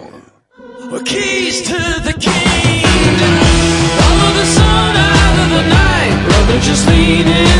Keys to the kingdom. Follow the sun out of the night. Brother, just lean in.